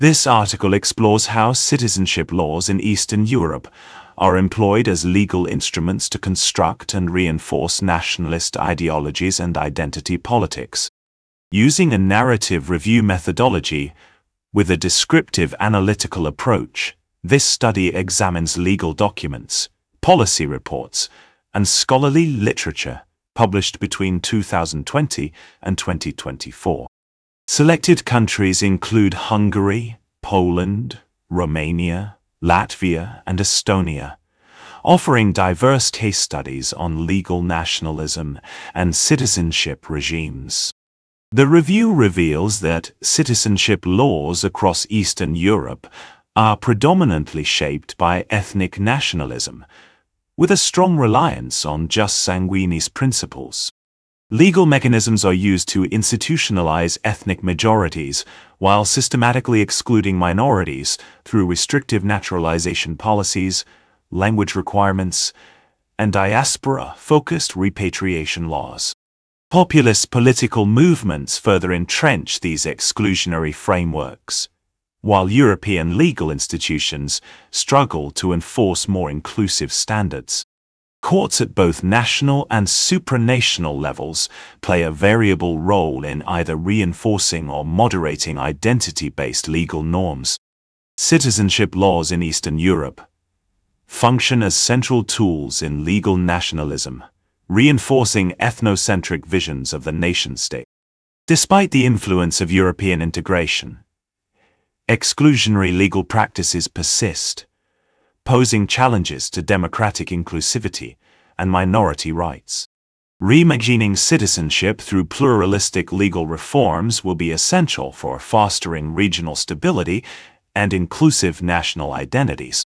This article explores how citizenship laws in Eastern Europe are employed as legal instruments to construct and reinforce nationalist ideologies and identity politics. Using a narrative review methodology with a descriptive analytical approach, this study examines legal documents, policy reports, and scholarly literature published between 2020 and 2024. Selected countries include Hungary, Poland, Romania, Latvia, and Estonia, offering diverse case studies on legal nationalism and citizenship regimes. The review reveals that citizenship laws across Eastern Europe are predominantly shaped by ethnic nationalism, with a strong reliance on jus sanguinis principles. Legal mechanisms are used to institutionalize ethnic majorities while systematically excluding minorities through restrictive naturalization policies, language requirements, and diaspora-focused repatriation laws. Populist political movements further entrench these exclusionary frameworks, while European legal institutions struggle to enforce more inclusive standards. Courts at both national and supranational levels play a variable role in either reinforcing or moderating identity-based legal norms. Citizenship laws in Eastern Europe function as central tools in legal nationalism, reinforcing ethnocentric visions of the nation-state. Despite the influence of European integration, exclusionary legal practices persist, posing challenges to democratic inclusivity and minority rights. Reimagining citizenship through pluralistic legal reforms will be essential for fostering regional stability and inclusive national identities.